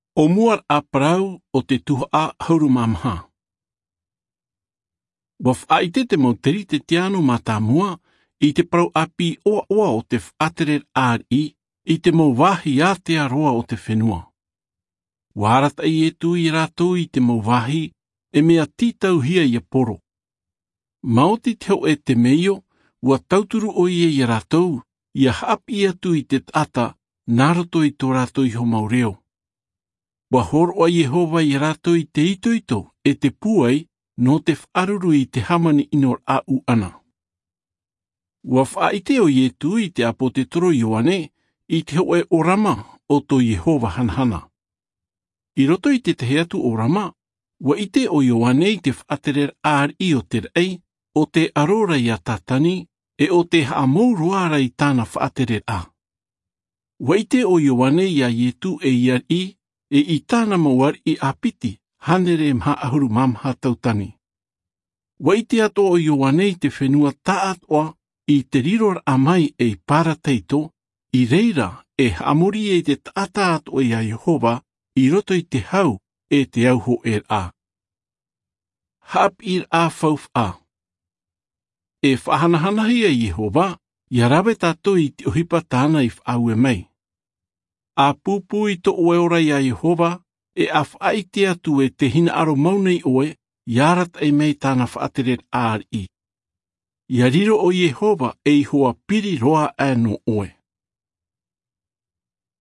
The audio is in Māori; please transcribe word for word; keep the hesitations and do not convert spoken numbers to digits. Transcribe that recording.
O muar a parau o te tuha a hauru mamha. Wa whaite te mauteri te tiano ma tā mua i te parau api oa oa o te whatere ari i te mauwahi a te aroa o te whenua. Wārata i e tu i rātou i te mauwahi e mea titau hia i a poro. Maoti te ho e te meio, ua tauturu o i e i rātou, i a hapi atu i te tata, naroto i tō rātou i ho maureo. Wa horo o Jehova i rātou i te ito ito, e te puai, no te wharuru i te hamani inor a u ana. Ua whaite o Ietu i te apo te toro Ioane, i te ho e orama o tō Jehova hanhana. I roto i te te heatu orama, wa ite o Ioane i te whaterer ar i o te rei, o te arora i a tatani, e o te haamouruara i tāna whaterer a. Wa ite o Ioane i a Ietu e iar i, e i tāna mauar i apiti, hanere mha ahuru mamha tautani. Wa ite ato o Ioane i te whenua taat oa, i te riror amai e para teito, i reira e hamori e te taataat o ia Jehova, i roto i te hau e te auho er a. Hap ir a fauf a. E whahanahanahi a Jehova, ia rawe tato i te ohipa tāna i whaue mei. A pupu i to oeora i a Jehova, e a whaite atu e te hina aro maunei oe, iarat e mei tāna whaateret ar i. Ia riro o Jehova e i hoa piri roa e no oe.